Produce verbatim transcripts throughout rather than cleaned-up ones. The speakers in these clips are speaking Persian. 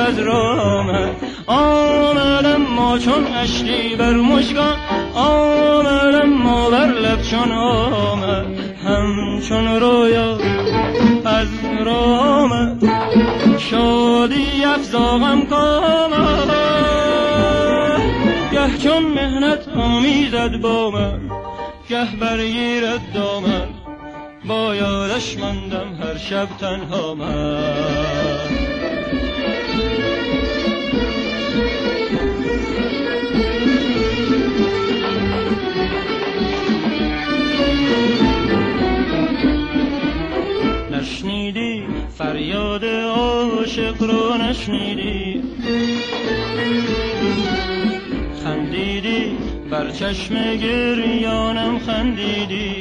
از رامه آمدم ما چون اشکی بر مژگان آمدم ما بر لب چون آمد همچون رویا از رامه شادی افزاغم کامد گه چون مهنت آمیزد با من گه برگیرد دامن با یادش ماندم هر شب تنها من نشنیدی فریاد عاشق رو نشنیدی خندیدی بر چشم گریانم خندیدی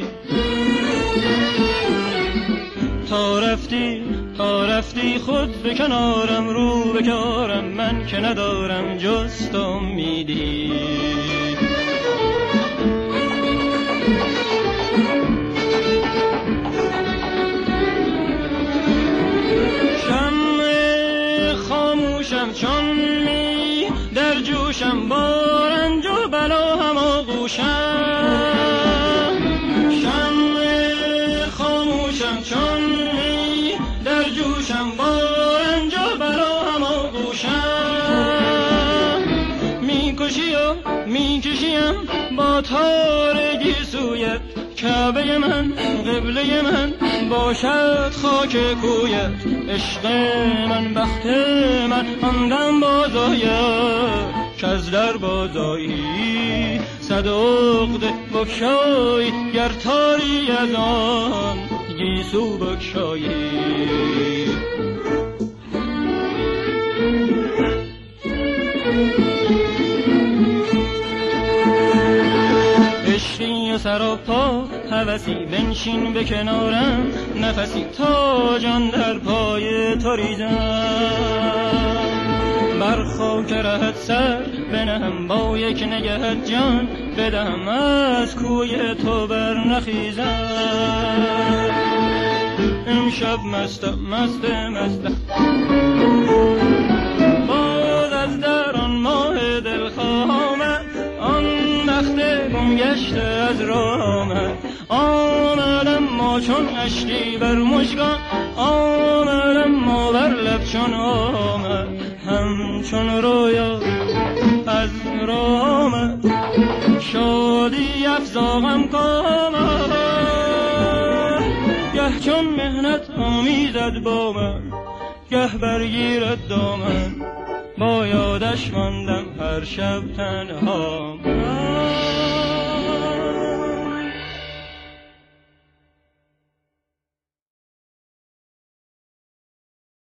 تا رفتی تا رفتی خود به کنارم رو به کارم من که ندارم جز تو امیدی شمع خاموشم چون می در جوشم با رنج و بلا هم آغوشم شمع خاموشم چون می در جوشم با رنج و بلا هم آغوشم میکشی و میکشیم با تارگی سویت کعبه من قبله من باشد خاک کویت عشق من بخت من آندم بازاید که از در بازایی صد عقده بکشایی گر تاری از آن گیسو بکشایی عشقی و سراپا هوسی بنشین به کنارم نفسی تا جان در پای تو ریزم بر خاک رهت سر بنهم با یک نگهت جان بدهم از کوی تو بر نخیزم امشب مستم مست مستم باز از در آن ماه دلخواه آن بخت گم گشته از راه آمدم ما چون اشکی بر مژگان آمدم ما بر لب چون آمد همچون رویا از راه شادی افزاغم کامد گه چون مهنت آمیزد با من گه برگیرد دامن با یادش ماندم هر شب تنها من